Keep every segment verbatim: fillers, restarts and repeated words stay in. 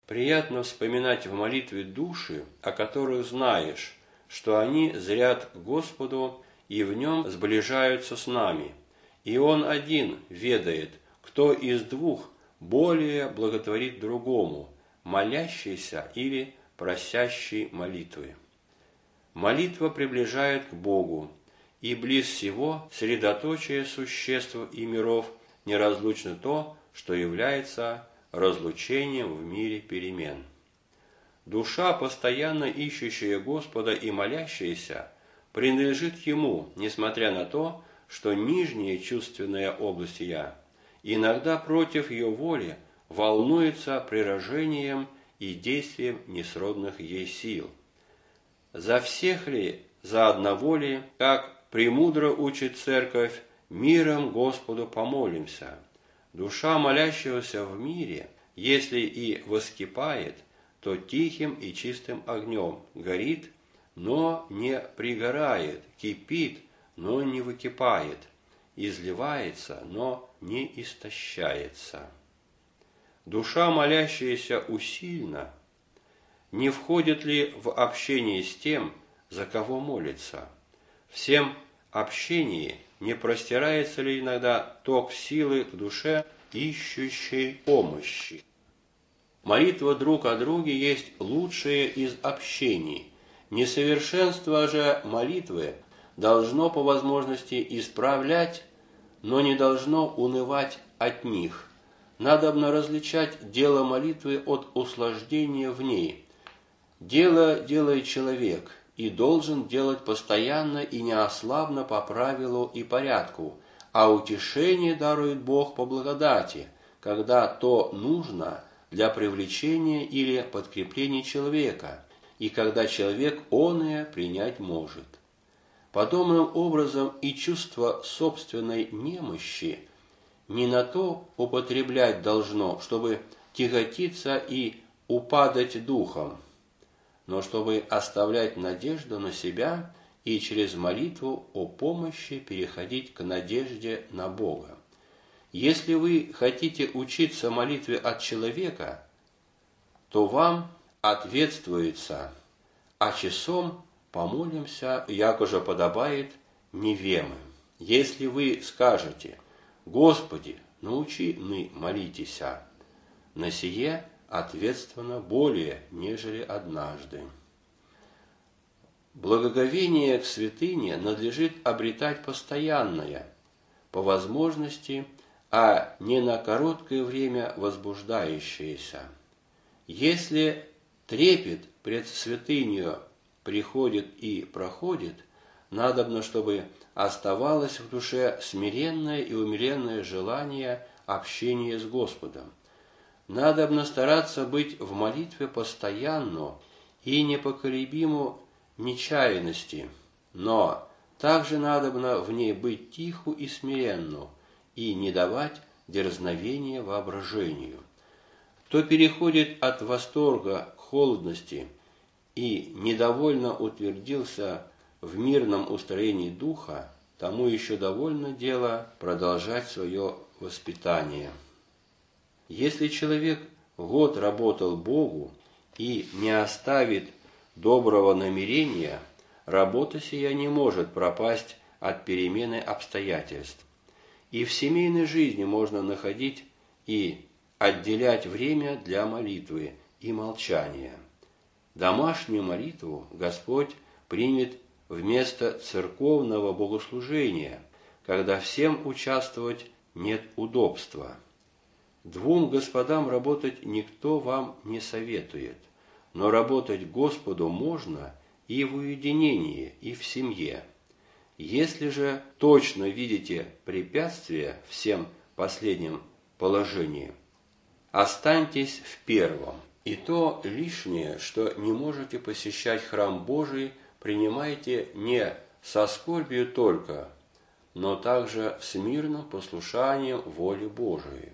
Приятно вспоминать в молитве души, о которых знаешь, что они зрят Господу и в нем сближаются с нами, и Он один ведает, кто из двух более благотворит другому, молящийся или просящий молитвы. Молитва приближает к Богу, и близ всего средоточие существ и миров неразлучно то, что является разлучением в мире перемен. Душа, постоянно ищущая Господа и молящаяся, принадлежит Ему, несмотря на то, что нижняя чувственная область «я» иногда против ее воли волнуется прирожением и действием несродных ей сил. За всех ли, за одного ли, как премудро учит Церковь, миром Господу помолимся. Душа молящегося в мире, если и воскипает, то тихим и чистым огнем горит, но не пригорает, кипит, но не выкипает, изливается, но не истощается. Душа, молящаяся усильно, не входит ли в общение с тем, за кого молится? Всем общении не простирается ли иногда ток силы к душе, ищущей помощи? Молитва друг о друге есть лучшее из общений. Несовершенство же молитвы должно по возможности исправлять, но не должно унывать от них. Надобно различать дело молитвы от услаждения в ней. Дело делает человек и должен делать постоянно и неослабно по правилу и порядку, а утешение дарует Бог по благодати, когда то нужно для привлечения или подкрепления человека, и когда человек оное принять может. Подобным образом и чувство собственной немощи не на то употреблять должно, чтобы тяготиться и упадать духом, но чтобы оставлять надежду на себя и через молитву о помощи переходить к надежде на Бога. Если вы хотите учиться молитве от человека, то вам ответствуется, а часом помолимся, яко же подобает невемы. Если вы скажете: «Господи, научи ны молитеся», на сие ответственно более, нежели однажды. Благоговение к святыне надлежит обретать постоянное, по возможности, а не на короткое время возбуждающееся. Если трепет пред святынью приходит и проходит, надобно, чтобы оставалось в душе смиренное и умеренное желание общения с Господом. Надобно стараться быть в молитве постоянно и непоколебимо нечаянности, но также надобно в ней быть тиху и смиренно, и не давать дерзновения воображению. Кто переходит от восторга к холодности и недовольно утвердился в мирном устроении духа, тому еще довольно дело продолжать свое воспитание. Если человек год работал Богу и не оставит доброго намерения, работа сия не может пропасть от перемены обстоятельств. И в семейной жизни можно находить и отделять время для молитвы и молчания. Домашнюю молитву Господь примет вместо церковного богослужения, когда всем участвовать нет удобства. Двум господам работать никто вам не советует, но работать Господу можно и в уединении, и в семье. Если же точно видите препятствия всем последним положениям, останьтесь в первом. И то лишнее, что не можете посещать храм Божий, принимайте не со скорбью только, но также с мирным послушанием воле Божией.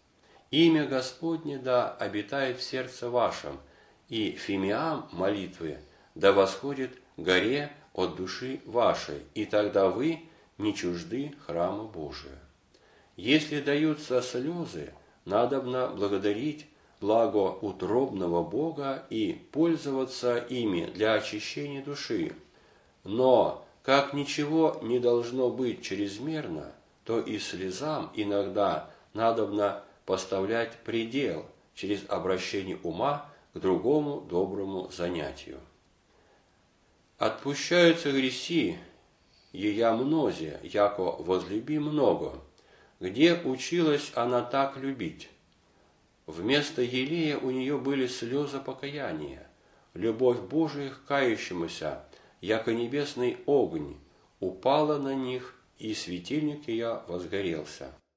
Имя Господне да обитает в сердце вашем, и фимиам молитвы да восходит горе от души вашей, и тогда вы не чужды храма Божия. Если даются слезы, надобно благодарить благоутробного Бога и пользоваться ими для очищения души. Но, как ничего не должно быть чрезмерно, то и слезам иногда надобно поставлять предел через обращение ума к другому доброму занятию. Отпущаются греси, ея мнозе, яко возлюби много. Где училась она так любить? Вместо елея у нее были слезы покаяния, любовь Божия к кающемуся, яко небесный огонь, упала на них, и светильник ее возгорелся.